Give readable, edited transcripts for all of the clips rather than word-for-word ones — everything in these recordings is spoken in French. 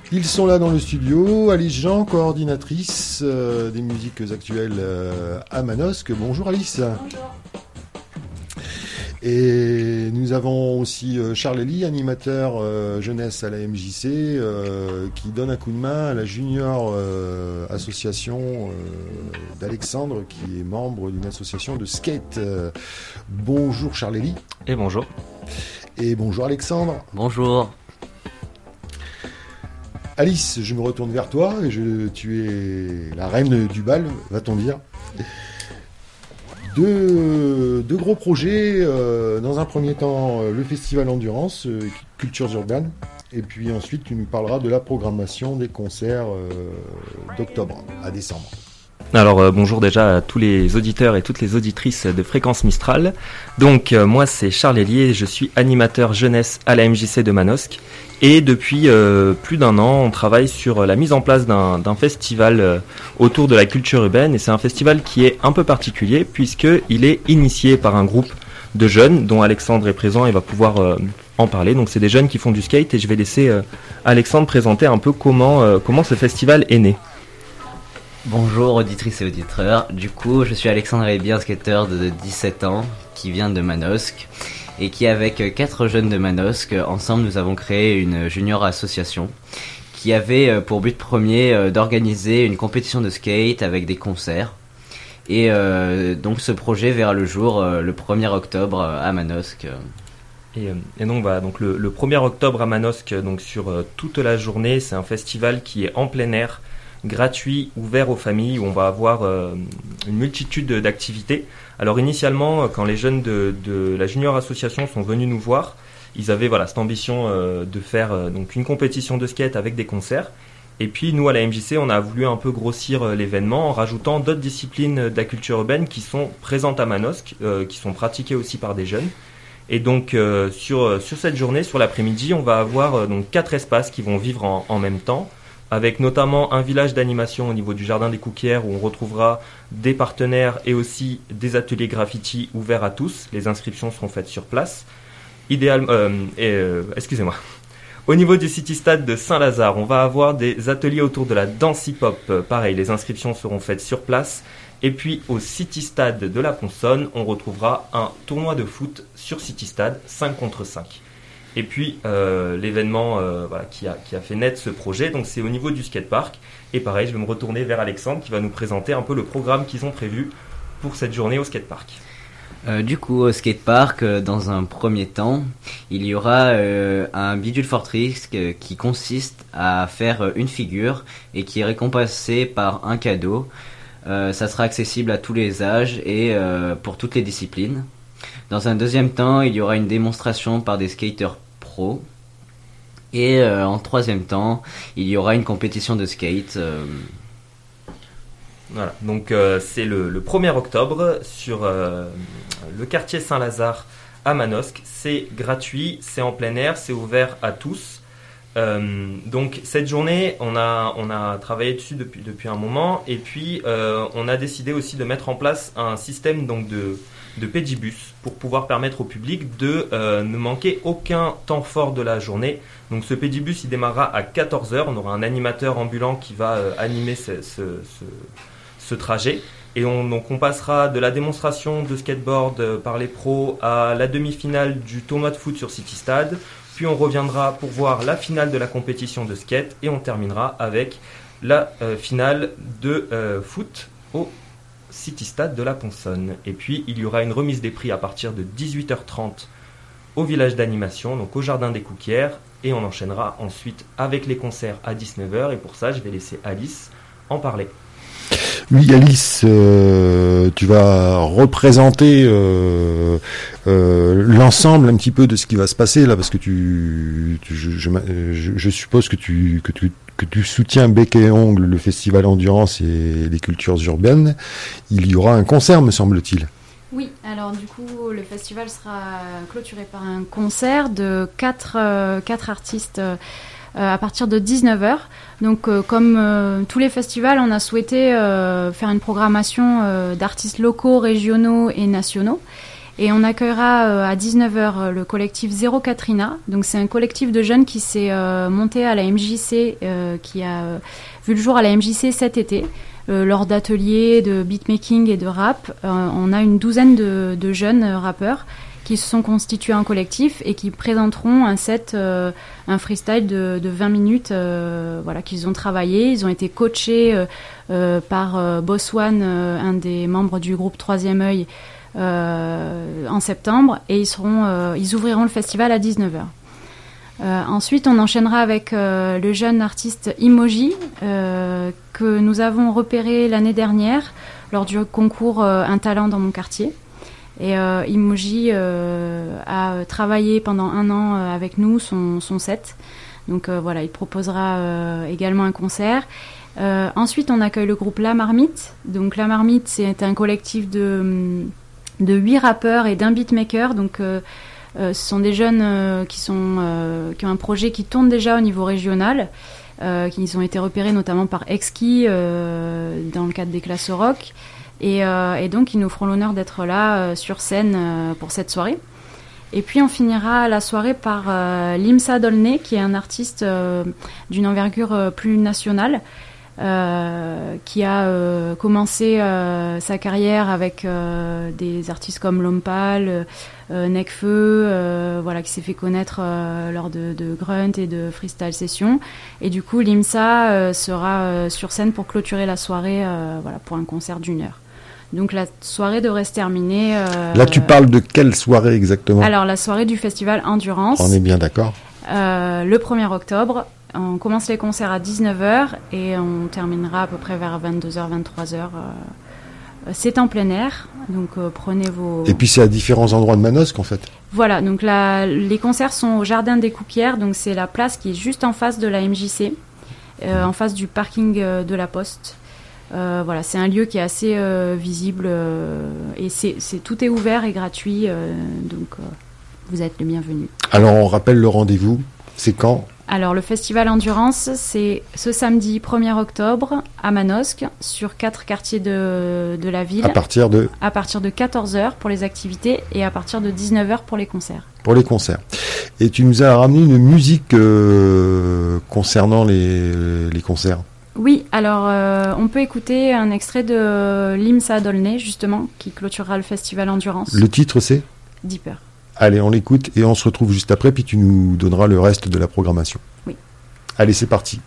Ils sont là dans le studio. Alice Jean, coordinatrice des musiques actuelles à Manosque. Bonjour Alice. Bonjour. Et nous avons aussi Charles Elie, animateur jeunesse à la MJC, qui donne un coup de main à la junior association d'Alexandre, qui est membre d'une association de skate. Bonjour Charles Elie. Et bonjour. Et bonjour Alexandre. Bonjour. Alice, je me retourne vers toi. Tu es la reine du bal, va-t-on dire. Deux gros projets. Dans un premier temps, le festival Endurance, Cultures Urbaines. Et puis ensuite, tu nous parleras de la programmation des concerts d'octobre à décembre. Alors bonjour déjà à tous les auditeurs et toutes les auditrices de Fréquence Mistral. Donc moi c'est Charles Elie, je suis animateur jeunesse à la MJC de Manosque. Et depuis plus d'un an, on travaille sur la mise en place d'un festival autour de la culture urbaine. Et c'est un festival qui est un peu particulier puisqu'il est initié par un groupe de jeunes dont Alexandre est présent et va pouvoir en parler. Donc c'est des jeunes qui font du skate et je vais laisser Alexandre présenter un peu comment ce festival est né. Bonjour auditrices et auditeurs. Du coup, je suis Alexandre Elie, un skateur de 17 ans qui vient de Manosque et qui, avec 4 jeunes de Manosque, ensemble nous avons créé une junior association qui avait pour but premier d'organiser une compétition de skate avec des concerts. Et donc ce projet verra le jour le 1er octobre à Manosque. Et donc voilà, donc le 1er octobre à Manosque, donc sur toute la journée, c'est un festival qui est en plein air, gratuit, ouvert aux familles, où on va avoir une multitude d'activités. Alors initialement, quand les jeunes de la Junior Association sont venus nous voir, ils avaient cette ambition de faire donc une compétition de skate avec des concerts. Et puis nous, à la MJC, on a voulu un peu grossir l'événement en rajoutant d'autres disciplines de la culture urbaine qui sont présentes à Manosque, qui sont pratiquées aussi par des jeunes. Et donc sur cette journée, sur l'après-midi, on va avoir donc 4 espaces qui vont vivre en même temps, avec notamment un village d'animation au niveau du jardin des Couquières où on retrouvera des partenaires et aussi des ateliers graffiti ouverts à tous. Les inscriptions seront faites sur place. Excusez-moi. Au niveau du City Stade de Saint-Lazare, on va avoir des ateliers autour de la danse hip-hop. Pareil, les inscriptions seront faites sur place. Et puis au City Stade de la Ponsonne, on retrouvera un tournoi de foot sur City Stade, 5 contre 5. Et puis l'événement qui a fait naître ce projet, donc c'est au niveau du skatepark. Et pareil, je vais me retourner vers Alexandre qui va nous présenter un peu le programme qu'ils ont prévu pour cette journée au skatepark. Du coup, au skatepark, dans un premier temps, il y aura un bidule fortrix qui consiste à faire une figure et qui est récompensé par un cadeau. Ça sera accessible à tous les âges et pour toutes les disciplines. Dans un deuxième temps, il y aura une démonstration par des skateurs pros. Et en troisième temps, il y aura une compétition de skate. Voilà, donc c'est le 1er octobre sur le quartier Saint-Lazare à Manosque. C'est gratuit, c'est en plein air, c'est ouvert à tous. Donc cette journée, on a travaillé dessus depuis un moment. Et puis on a décidé aussi de mettre en place un système donc de pédibus pour pouvoir permettre au public de ne manquer aucun temps fort de la journée. Donc ce pédibus, il démarrera à 14h. On aura un animateur ambulant qui va animer ce trajet. Et on passera de la démonstration de skateboard par les pros à la demi-finale du tournoi de foot sur City Stade. Puis on reviendra pour voir la finale de la compétition de skate. Et on terminera avec la finale de foot au City Stade de la Ponsonne. Et puis il y aura une remise des prix à partir de 18h30 au village d'animation, donc au jardin des Couquières, et on enchaînera ensuite avec les concerts à 19h. Et pour ça, je vais laisser Alice en parler. Oui, Alice, tu vas représenter l'ensemble un petit peu de ce qui va se passer là, parce que je suppose que tu soutiens bec et ongle le festival Endurance et les cultures urbaines. Il y aura un concert, me semble-t-il. Oui, alors du coup, le festival sera clôturé par un concert de 4 artistes à partir de 19h. Donc comme tous les festivals, on a souhaité faire une programmation d'artistes locaux, régionaux et nationaux. Et on accueillera à 19h le collectif Zéro Katrina. Donc c'est un collectif de jeunes qui s'est monté à la MJC, qui a vu le jour à la MJC cet été. Lors d'ateliers de beatmaking et de rap, on a une douzaine de jeunes rappeurs qui se sont constitués en collectif et qui présenteront un set, un freestyle de 20 minutes voilà, qu'ils ont travaillé. Ils ont été coachés par Boss One, un des membres du groupe Troisième Œil, en septembre, et ils ouvriront le festival à 19h. Ensuite, on enchaînera avec le jeune artiste Emoji que nous avons repéré l'année dernière lors du concours Un talent dans mon quartier. Et Emoji a travaillé pendant 1 an avec nous son set. Donc voilà, il proposera également un concert. Ensuite, on accueille le groupe La Marmite. Donc La Marmite, c'est un collectif de 8 rappeurs et d'un beatmaker. Donc ce sont des jeunes qui ont un projet qui tourne déjà au niveau régional, qui ont été repérés notamment par Exki dans le cadre des classes rock, et donc ils nous feront l'honneur d'être là sur scène pour cette soirée. Et puis on finira la soirée par Limsa Dolné, qui est un artiste d'une envergure plus nationale, qui a commencé sa carrière avec des artistes comme Lompal, Nekfeu, voilà, qui s'est fait connaître lors de Grunt et de Freestyle Session. Et du coup, Limsa sera sur scène pour clôturer la soirée, voilà, pour un concert d'1 heure. Donc la soirée devrait se terminer... Là, tu parles de quelle soirée exactement ? Alors, la soirée du festival Endurance. On est bien d'accord. Le 1er octobre. On commence les concerts à 19h et on terminera à peu près vers 22h, 23h. C'est en plein air, donc prenez vos... Et puis c'est à différents endroits de Manosque en fait. Voilà, donc les concerts sont au Jardin des Coupières, donc c'est la place qui est juste en face de la MJC, en face du parking de la Poste. Voilà, c'est un lieu qui est assez visible et tout est ouvert et gratuit, donc vous êtes les bienvenus. Alors on rappelle le rendez-vous, c'est quand ? Alors, le festival Endurance, c'est ce samedi 1er octobre à Manosque, sur 4 quartiers de la ville. À partir de 14h pour les activités et à partir de 19h pour les concerts. Pour les concerts. Et tu nous as ramené une musique concernant les concerts. Oui, alors on peut écouter un extrait de Limsa Dolné, justement, qui clôturera le festival Endurance. Le titre, c'est ? Deeper. Allez, on l'écoute et on se retrouve juste après, puis tu nous donneras le reste de la programmation. Oui. Allez, c'est parti.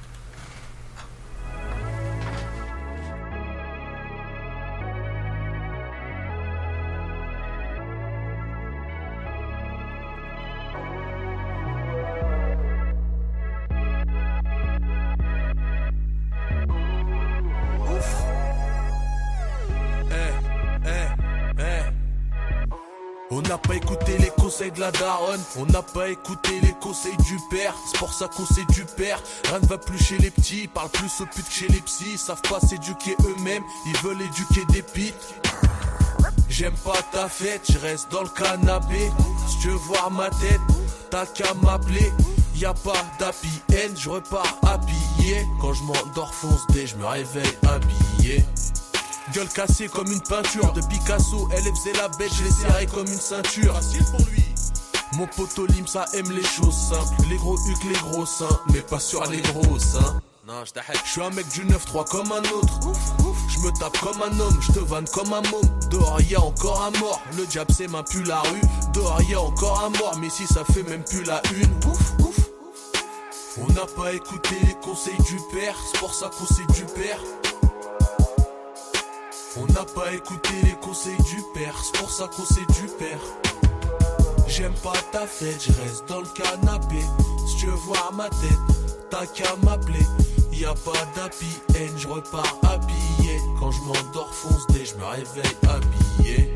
On n'a pas écouté les conseils de la daronne, on n'a pas écouté les conseils du père. C'est pour ça qu'on s'éduque père. Rien ne va plus chez les petits, ils parlent plus aux putes que chez les psys. Ils savent pas s'éduquer eux-mêmes, ils veulent éduquer des pites. J'aime pas ta fête, je reste dans le canapé. Si tu veux voir ma tête, t'as qu'à m'appeler. Y'a pas d'happy end, je repars habillé. Quand je m'endors fonce dès, je me réveille habillé. Gueule cassée comme une peinture de Picasso, elle faisait la bête, je l'ai serré comme une ceinture. Facile pour lui. Mon poteau Limsa aime les choses simples, les gros hucs, les gros seins, mais pas sur les gros seins. Je suis un mec du 9-3 comme un autre. Je me tape comme un homme, je te vanne comme un môme. Dehors y'a encore un mort, le diable c'est même plus la rue. Dehors y'a encore un mort, mais si ça fait même plus la une. On n'a pas écouté les conseils du père, c'est pour ça qu'on s'est du père. On n'a pas écouté les conseils du père, c'est pour ça qu'on s'est du père. J'aime pas ta fête, je reste dans le canapé. Si tu veux voir ma tête, t'as qu'à m'appeler. Y'a pas d'happy end, je repars habillé. Quand je m'endors fonce dès, je me réveille habillé.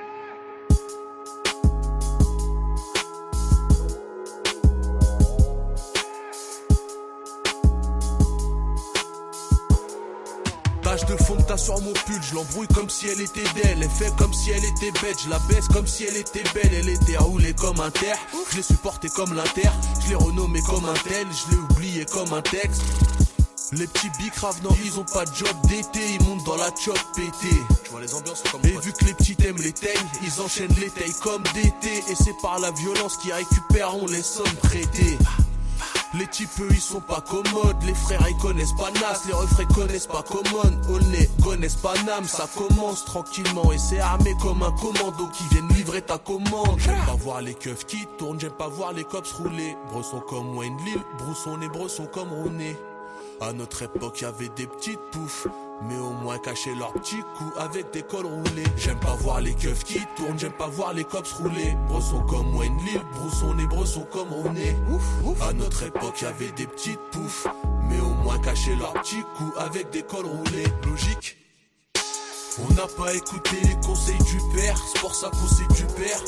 Tache de fond que t'as sur mon pull, je l'embrouille comme si elle était d'elle. Elle fait comme si elle était bête, je la baisse comme si elle était belle. Elle était roulée comme un terre, je l'ai supportée comme l'inter. Je l'ai renommée comme un tel, je l'ai oublié comme un texte. Les petits bicraves, non, ils ont pas de job d'été, ils montent dans la chop pété. Tu vois les ambiances comme et vu que les petits aiment les teignes, ils enchaînent les tailles comme d'été. Et c'est par la violence qu'ils récupéreront les sommes prêtées. Les types eux ils sont pas commodes, les frères ils connaissent pas Nas, les refrains connaissent pas Common, Olney connaissent pas Nam, ça commence tranquillement et c'est armé comme un commando qui viennent livrer ta commande. J'aime pas voir les keufs qui tournent, j'aime pas voir les cops rouler, bresson comme Wayne Lille, brousson et bresson comme Rooney. À notre époque y'avait des petites poufs, mais au moins cacher leurs petits coups avec des cols roulés. J'aime pas voir les keufs qui tournent, j'aime pas voir les cops rouler. Bresson comme Wayne Lille, brousson et bresson comme Rooney. À notre époque y'avait des petites poufs, mais au moins cacher leurs petits coups avec des cols roulés. Logique. On n'a pas écouté les conseils du père, c'est pour ça qu'on s'est du père.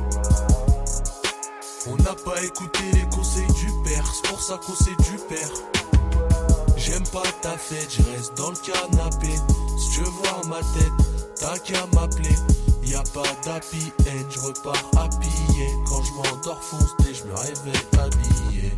On n'a pas écouté les conseils du père, c'est pour ça qu'on s'est du père. J'aime pas ta fête, je reste dans le canapé. Si tu veux voir ma tête, t'as qu'à m'appeler. Y'a pas d'happy end, je repars habillé. Quand je m'endors foncé, je me réveille habillé.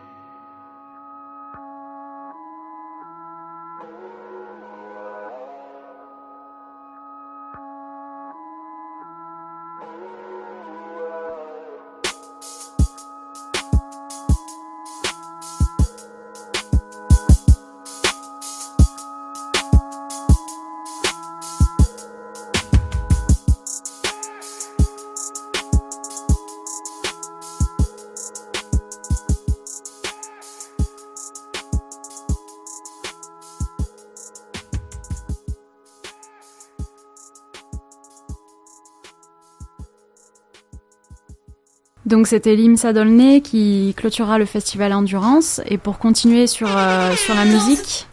Donc c'était Limsa Dolné qui clôturera le festival Endurance. Et pour continuer sur la musique,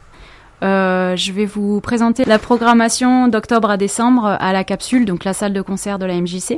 je vais vous présenter la programmation d'octobre à décembre à la Capsule, donc la salle de concert de la MJC.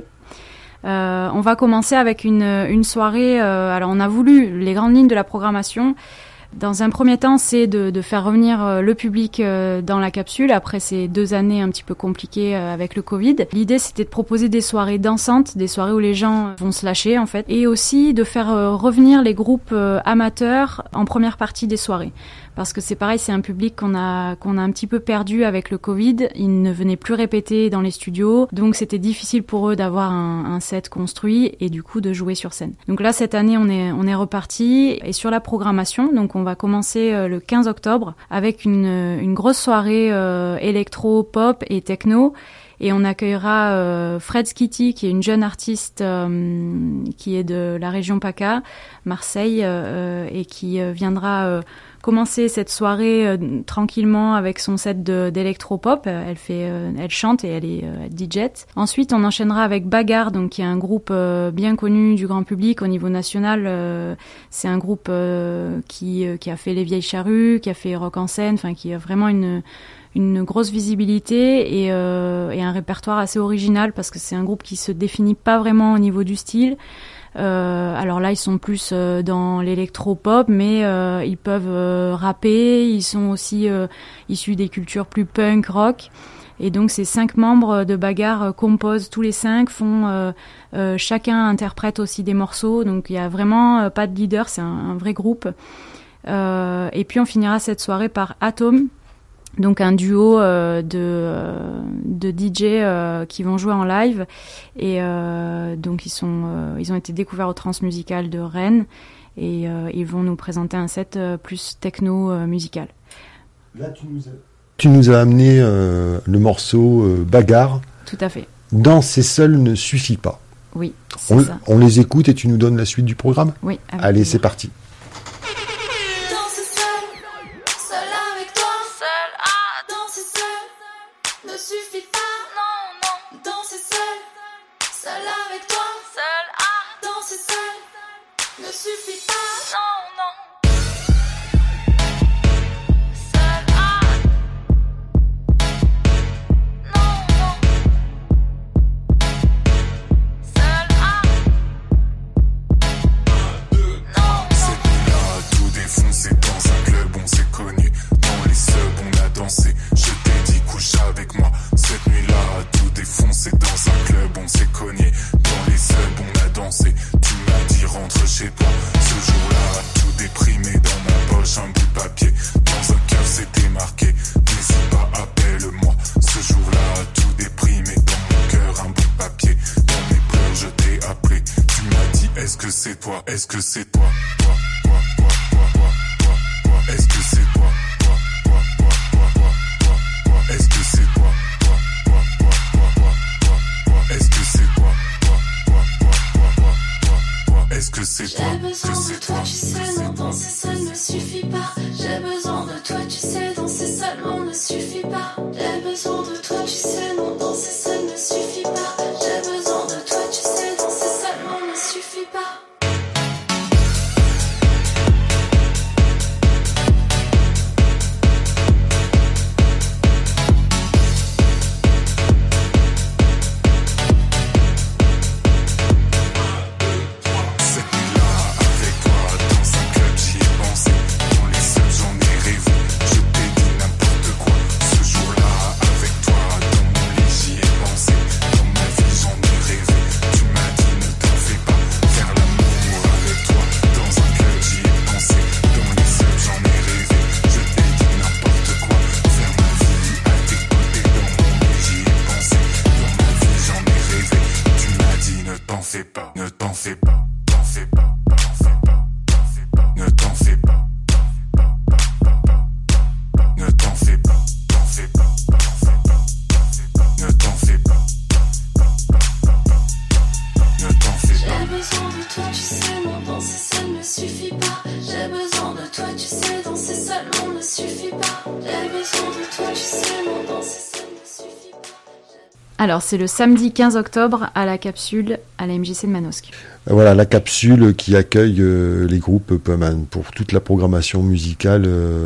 On va commencer avec une soirée, alors on a voulu les grandes lignes de la programmation. Dans un premier temps, c'est de faire revenir le public dans la capsule après ces 2 années un petit peu compliquées avec le Covid. L'idée, c'était de proposer des soirées dansantes, des soirées où les gens vont se lâcher en fait, et aussi de faire revenir les groupes amateurs en première partie des soirées. Parce que c'est pareil, c'est un public qu'on a un petit peu perdu avec le Covid. Ils ne venaient plus répéter dans les studios, donc c'était difficile pour eux d'avoir un set construit et du coup de jouer sur scène. Donc là, cette année, on est reparti et sur la programmation. Donc on va commencer le 15 octobre avec une grosse soirée électro, pop et techno. Et on accueillera Fred Skitty, qui est une jeune artiste qui est de la région PACA, Marseille, et qui viendra commencer cette soirée tranquillement avec son set d'électro-pop. Elle chante et elle est DJ. Ensuite, on enchaînera avec Bagarre, donc qui est un groupe bien connu du grand public au niveau national. C'est un groupe qui a fait Les Vieilles Charrues, qui a fait Rock en scène, enfin qui a vraiment une grosse visibilité et un répertoire assez original parce que c'est un groupe qui se définit pas vraiment au niveau du style. Alors là, ils sont plus dans l'électro-pop, mais ils peuvent rapper. Ils sont aussi issus des cultures plus punk, rock. Et donc, ces 5 membres de Bagarre composent tous les 5, chacun interprète aussi des morceaux. Donc, il y a vraiment pas de leader, c'est un vrai groupe. Et puis, on finira cette soirée par Atom. Donc un duo de DJ qui vont jouer en live et donc ils ont été découverts au Transmusical de Rennes et ils vont nous présenter un set plus techno musical. Là tu nous as amené le morceau Bagarre. Tout à fait. Danser seul ne suffit pas. Oui, c'est ça. On les écoute et tu nous donnes la suite du programme ? Oui. Allez, c'est parti. Tu m'as dit rentre chez toi. Ce jour-là, tout Est-ce que c'est toi? Est-ce que c'est toi? Est-ce que c'est toi? Est-ce que c'est toi? Est-ce que c'est toi? Est-ce que c'est toi? J'ai besoin de toi, tu sais, non, danser seul ne suffit pas. J'ai besoin de toi, tu sais, danser seulement ne suffit pas. J'ai besoin de toi, tu sais, non, danser seul ne suffit pas. J'ai besoin de toi, tu sais, danser seulement ne suffit pas. Alors, c'est le samedi 15 octobre à la capsule à la MJC de Manosque. Voilà, la capsule qui accueille les groupes Pullman pour toute la programmation musicale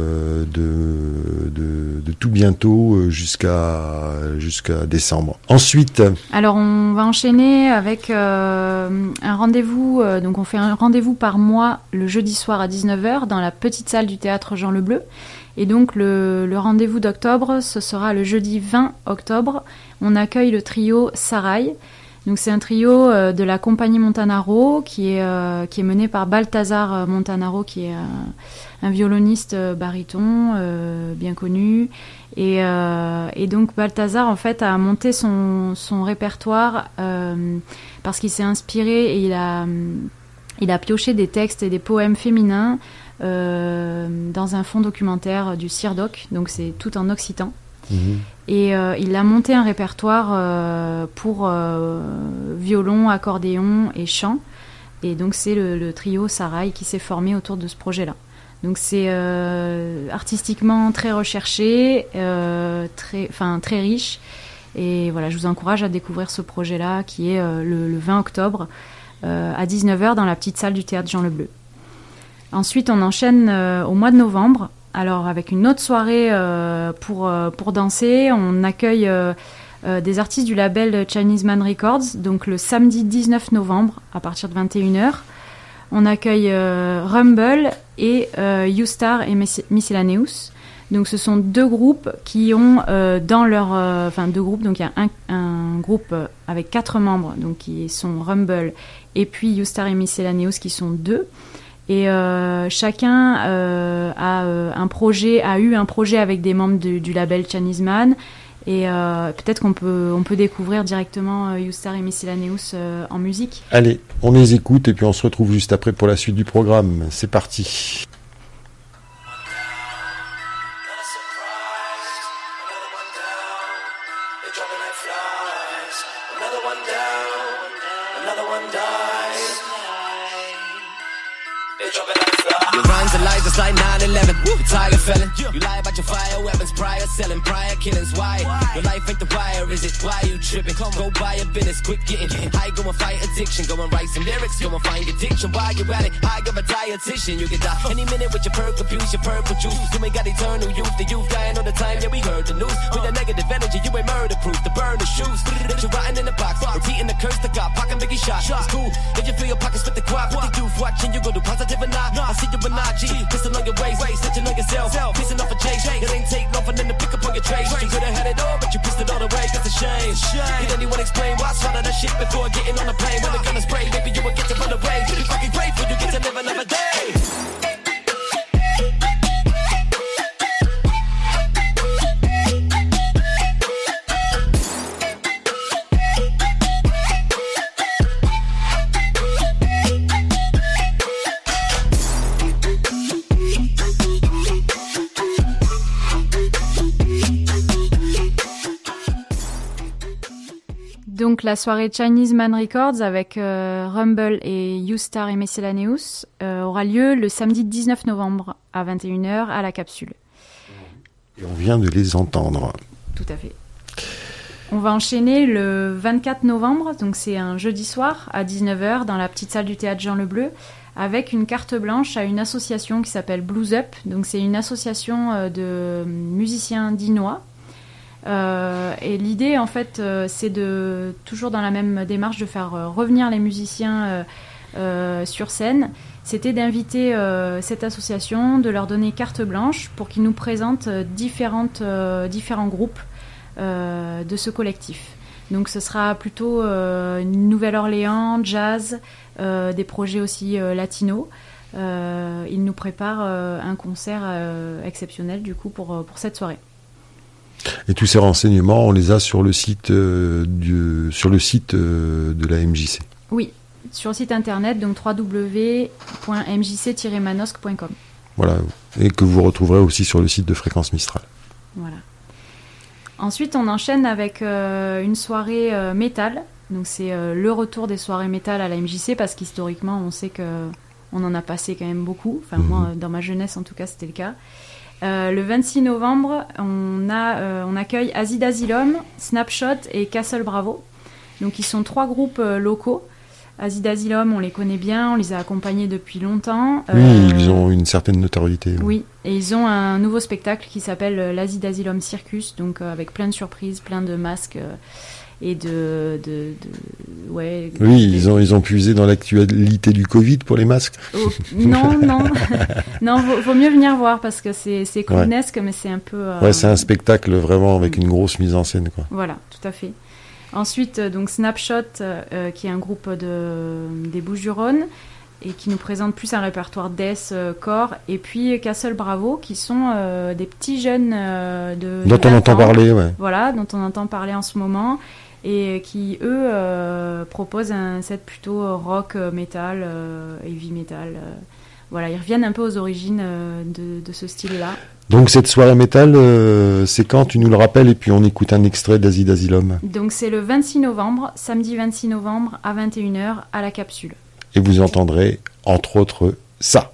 de tout bientôt jusqu'à décembre. Ensuite... Alors, on va enchaîner avec un rendez-vous. Donc, on fait un rendez-vous par mois le jeudi soir à 19h dans la petite salle du théâtre Jean Le Bleu. Et donc, le rendez-vous d'octobre, ce sera le jeudi 20 octobre. On accueille le trio Sarai. Donc, c'est un trio de la compagnie Montanaro qui est mené par Balthazar Montanaro, qui est un violoniste baryton bien connu. Et donc, Balthazar, en fait, a monté son répertoire parce qu'il s'est inspiré et il a pioché des textes et des poèmes féminins dans un fonds documentaire du CIRDOC, donc c'est tout en occitan. Et il a monté un répertoire pour violon, accordéon et chant. Et donc c'est le trio Sarai qui s'est formé autour de ce projet-là. Donc c'est artistiquement très recherché, très riche. Et voilà, je vous encourage à découvrir ce projet-là qui est le 20 octobre à 19h dans la petite salle du théâtre Jean Le Bleu. Ensuite, on enchaîne au mois de novembre. Alors, avec une autre soirée pour danser, on accueille des artistes du label Chinese Man Records, donc le samedi 19 novembre à partir de 21h. On accueille Rumble et U-Star et Miscellaneous. Donc, ce sont deux groupes qui ont dans leur... deux groupes, donc il y a un groupe avec 4 membres, donc qui sont Rumble, et puis U-Star et Miscellaneous qui sont 2. Et chacun a eu un projet avec des membres du label Chinese Man. Et peut-être qu'on peut découvrir directement U-Star et Miscellaneous en musique. Allez, on les écoute et puis on se retrouve juste après pour la suite du programme. C'est parti. Just like 9/11, you tiger felon. You lie about your fire weapons, prior selling, prior killings. Why? Your life ain't the wire, is it? Why you tripping? Go buy a business, quit getting high, go and fight addiction. Go and write some lyrics, go and find addiction. Why you at it? I give a dietitian. You can die any minute with your perk abuse, your purple juice. You ain't got eternal youth, the youth dying all the time. Yeah, we heard the news. With a negative energy, you ain't murder proof. The burn the shoes, that you rotting in the box, repeating the curse that God, pocket Biggie shot. It's cool if you feel your pockets with the crop. What the youth watching, you go do positive or not? I see you in G, pistol on your waist, snitching on yourself, pissing off a chase. It ain't take nothing to pick up on your trace. You could've had it all, but you pissed it all away. That's a shame. Did anyone explain why I swallowed that shit before getting on the plane? When the gun is spray, maybe you would get to run away. Be fucking grateful you get to live another day. la soirée Chinese Man Records avec Rumble et U-Star et Miscellaneous aura lieu le samedi 19 novembre à 21h à la Capsule. Et on vient de les entendre. Tout à fait. On va enchaîner le 24 novembre, donc c'est un jeudi soir à 19h dans la petite salle du théâtre Jean Lebleu, avec une carte blanche à une association qui s'appelle Blues Up. Donc c'est une association de musiciens dinois. Et l'idée en fait c'est de, toujours dans la même démarche, de faire revenir les musiciens sur scène. C'était d'inviter cette association, de leur donner carte blanche pour qu'ils nous présentent différents groupes de ce collectif. Donc ce sera plutôt Nouvelle-Orléans, jazz, des projets aussi latinos. Ils nous préparent un concert exceptionnel du coup pour cette soirée. Et tous ces renseignements, on les a sur le site de la MJC. Oui, sur le site internet, donc www.mjc-manosque.com. Voilà, et que vous retrouverez aussi sur le site de Fréquence Mistral. Voilà. Ensuite, on enchaîne avec une soirée métal. Donc c'est le retour des soirées métal à la MJC, parce qu'historiquement, on sait qu'on en a passé quand même beaucoup. Enfin, moi, dans ma jeunesse, en tout cas, c'était le cas. Le 26 novembre, on accueille Acid Asylum, Snapshot et Castle Bravo. Donc ils sont 3 groupes locaux. Acid Asylum, on les connaît bien, on les a accompagnés depuis longtemps. Oui, ils ont une certaine notoriété. Oui, et ils ont un nouveau spectacle qui s'appelle l'Acid Asylum Circus, donc avec plein de surprises, plein de masques et ouais. Oui, ils ont puisé dans l'actualité du Covid pour les masques. Oh, non, vaut mieux venir voir, parce que c'est clownesque, mais c'est un peu. Ouais, c'est un spectacle vraiment avec une grosse mise en scène, quoi. Voilà, tout à fait. Ensuite, donc Snapshot, qui est un groupe des Bouches-du-Rhône et qui nous présente plus un répertoire death, core, et puis Castle Bravo, qui sont des petits jeunes dont on entend parler, ouais. Voilà, dont on entend parler en ce moment, et qui eux proposent un set plutôt rock, metal, heavy metal. Voilà, ils reviennent un peu aux origines de ce style-là. Donc cette soirée métal, c'est quand, tu nous le rappelles, et puis on écoute un extrait d'Acid Asylum. Donc c'est le 26 novembre, samedi 26 novembre à 21h à la Capsule. Et vous entendrez, entre autres, ça.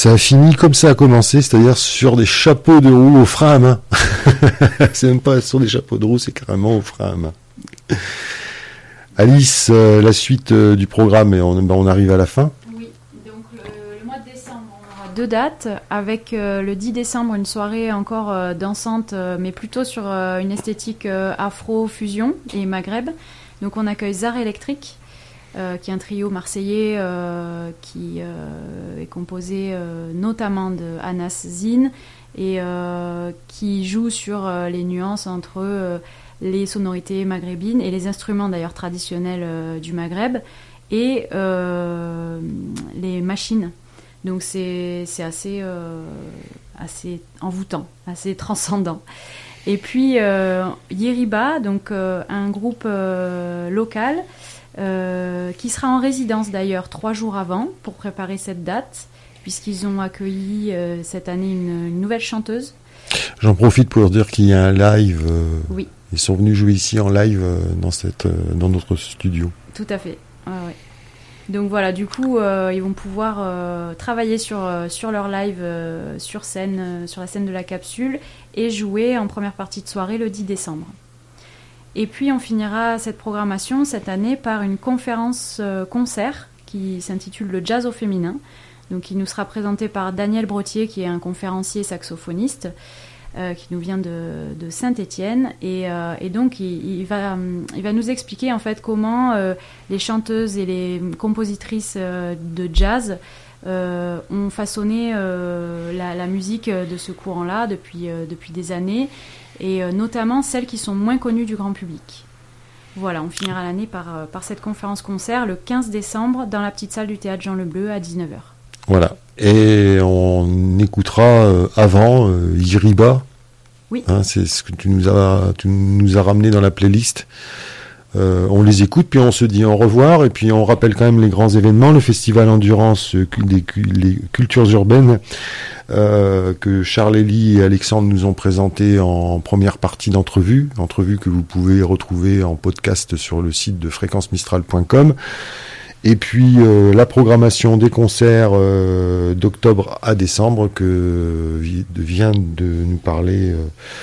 Ça a fini comme ça a commencé, c'est-à-dire sur des chapeaux de roue au frein à main. C'est même pas sur des chapeaux de roue, c'est carrément au frein à main. Alice, la suite du programme, et on arrive à la fin. Oui, donc le mois de décembre, on aura 2 dates, avec le 10 décembre une soirée encore dansante, mais plutôt sur une esthétique afro-fusion et maghreb. Donc on accueille Zar Electric, qui est un trio marseillais qui est composé notamment de Anas Zine et qui joue sur les nuances entre les sonorités maghrébines et les instruments d'ailleurs traditionnels du Maghreb et les machines. Donc c'est assez envoûtant, assez transcendant. Et puis Yeriba, donc un groupe local qui sera en résidence d'ailleurs 3 jours avant pour préparer cette date, puisqu'ils ont accueilli cette année une nouvelle chanteuse. J'en profite pour dire qu'il y a un live. Oui. Ils sont venus jouer ici en live dans notre studio. Tout à fait. Ouais. Donc voilà, du coup, ils vont pouvoir travailler sur leur live sur scène, sur la scène de la capsule, et jouer en première partie de soirée le 10 décembre. Et puis on finira cette programmation cette année par une conférence-concert qui s'intitule Le Jazz au féminin. Donc il nous sera présenté par Daniel Brottier, qui est un conférencier saxophoniste qui nous vient de Saint-Étienne, et donc il va nous expliquer en fait comment les chanteuses et les compositrices de jazz ont façonné la musique de ce courant-là depuis des années, et notamment celles qui sont moins connues du grand public. Voilà, on finira l'année par cette conférence-concert le 15 décembre dans la petite salle du théâtre Jean Lebleu à 19h. Voilà, et on écoutera avant Yeriba. Oui. Hein, c'est ce que tu nous as ramené dans la playlist. On les écoute, puis on se dit au revoir, et puis on rappelle quand même les grands événements, le festival Endurance, les cultures urbaines, que Charles Elie et Alexandre nous ont présenté en première partie d'entrevue que vous pouvez retrouver en podcast sur le site de fréquencemistral.com. Et puis la programmation des concerts d'octobre à décembre que vient de nous parler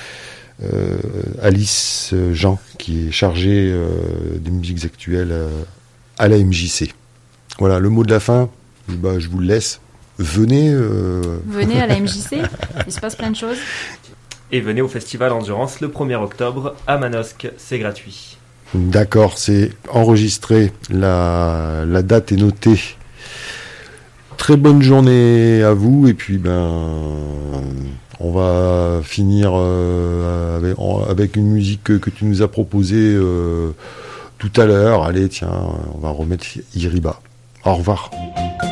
Alice Jean, qui est chargée des musiques actuelles à la MJC. Voilà, le mot de la fin, je vous le laisse. Venez à la MJC, il se passe plein de choses. Et venez au festival Endurance le 1er octobre à Manosque, c'est gratuit. D'accord, c'est enregistré, la date est notée. Très bonne journée à vous, et puis on va finir avec une musique que tu nous as proposée tout à l'heure. Allez, tiens, on va remettre Yeriba. Au revoir.